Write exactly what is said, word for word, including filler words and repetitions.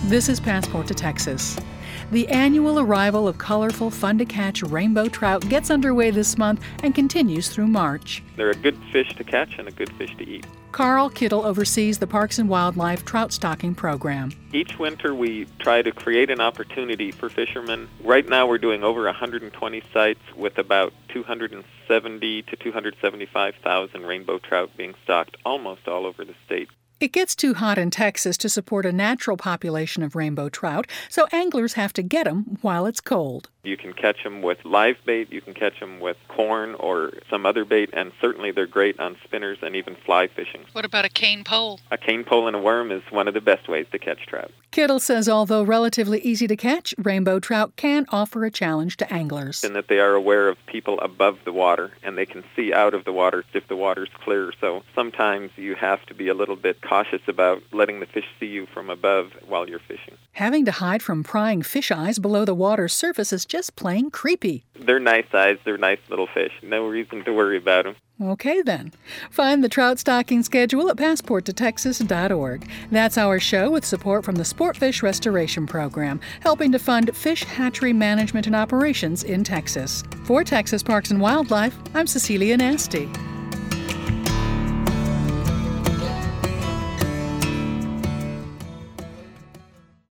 This is Passport to Texas. The annual arrival of colorful, fun-to-catch rainbow trout gets underway this month and continues through March. They're a good fish to catch and a good fish to eat. Carl Kittle oversees the Parks and Wildlife trout stocking program. Each winter we try to create an opportunity for fishermen. Right now we're doing over one hundred twenty sites with about two hundred seventy to two hundred seventy-five thousand rainbow trout being stocked almost all over the state. It gets too hot in Texas to support a natural population of rainbow trout, so anglers have to get them while it's cold. You can catch them with live bait, you can catch them with corn or some other bait, and certainly they're great on spinners and even fly fishing. What about a cane pole? A cane pole and a worm is one of the best ways to catch trout. Kittle says although relatively easy to catch, rainbow trout can offer a challenge to anglers. In that they are aware of people above the water, and they can see out of the water if the water's clear. So sometimes you have to be a little bit cautious about letting the fish see you from above while you're fishing. Having to hide from prying fish eyes below the water's surface is just plain creepy. They're nice eyes. They're nice little fish. No reason to worry about them. Okay, then. Find the trout stocking schedule at passport to texas dot org. That's our show with support from the Sportfish Restoration Program, helping to fund fish hatchery management and operations in Texas. For Texas Parks and Wildlife, I'm Cecilia Nasty.